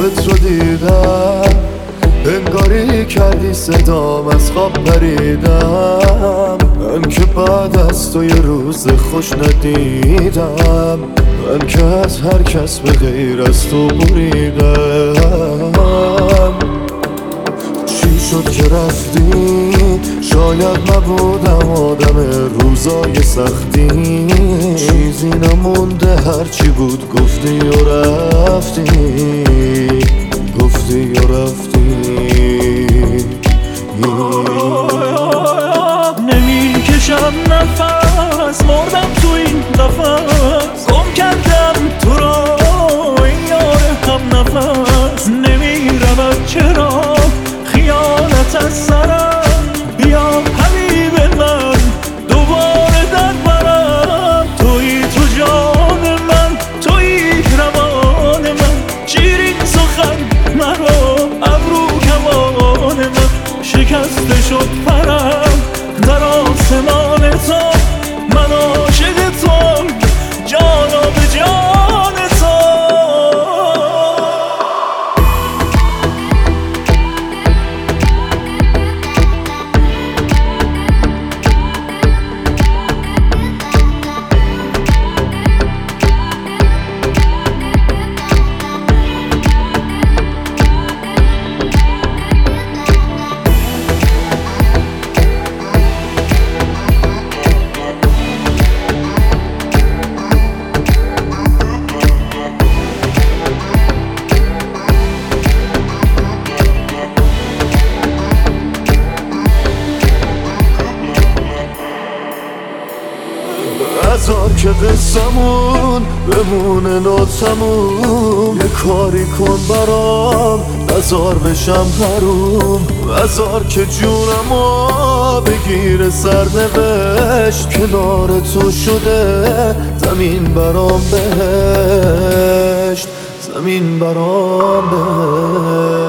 خوابت رو دیدم، انگاری کردی صدام از خواب پریدم. من که بعد از تو یه روز خوش ندیدم، من که از هر کس به غیر از تو بریدم. چی شد که رفتی؟ شاید نبودم آدم روزای سختی. چیزی نمونده هرچی بود گفتی و رفتی، گفتی و رفتی. نمیکشم نفس، مردم تو این قفس، گم کردم تو را این یار هم نفس. نمیرم چرا خیانت از سرم، بیا حبیب من دوباره در برم. تویی تو جان من، تویی روان من، شیرین سخن مرا ابرو کمان من. شکسته شد پرم در آسمان تو، من عاشق توام جانا به جان تو. بذار که قصمون بمونه ناتموم، یه کاری کن برام بذار بشم حروم. بذار که جونمو بگیره سرنوشت، کنار تو شده زمین برام بهشت، زمین برام بهشت.